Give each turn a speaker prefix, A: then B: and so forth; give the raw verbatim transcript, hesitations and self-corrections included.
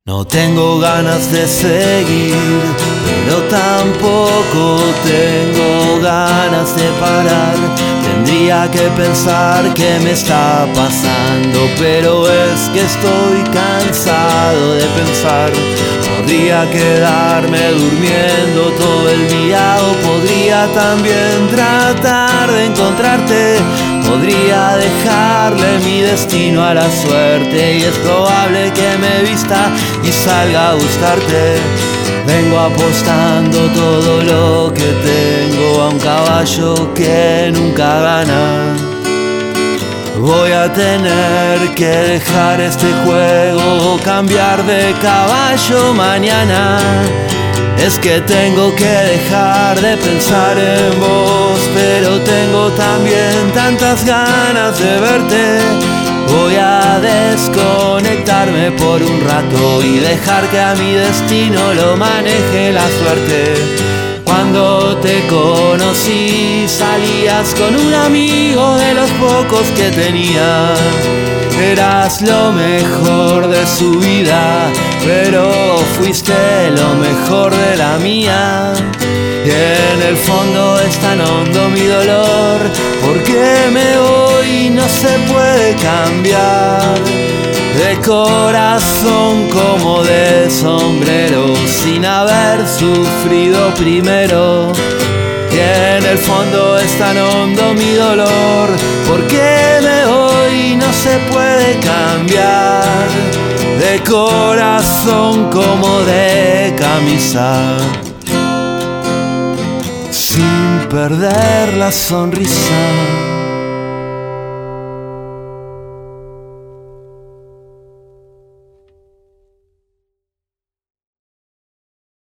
A: No tengo ganas de seguir, pero tampoco tengo ganas de parar. Tendría que pensar qué me está pasando, pero es que estoy cansado de pensar. Podría quedarme durmiendo todo el día o podría también tratar de encontrarte. Podría dejarle mi destino a la suerte y es probable que me vista y salga a buscarte. Vengo apostando todo lo que tengo a un caballo que nunca gana. Voy a tener que dejar este juego, cambiar de caballo mañana. Es que tengo que dejar de pensar en vos, pero tengo también tantas ganas de verte. Voy a desconectarme por un rato y dejar que a mi destino lo maneje la suerte. Cuando te conocí salías con un amigo de los pocos que tenía. Eras lo mejor de su vida, pero fuiste lo mejor de la mía. Y en el fondo es tan hondo mi dolor, porque me voy y no se puede cambiar. De corazón como de sombrero, sin haber sufrido primero. Y en el fondo es tan hondo mi dolor, porque me voy y no se puede cambiar. De corazón como de camisa, sin perder la sonrisa.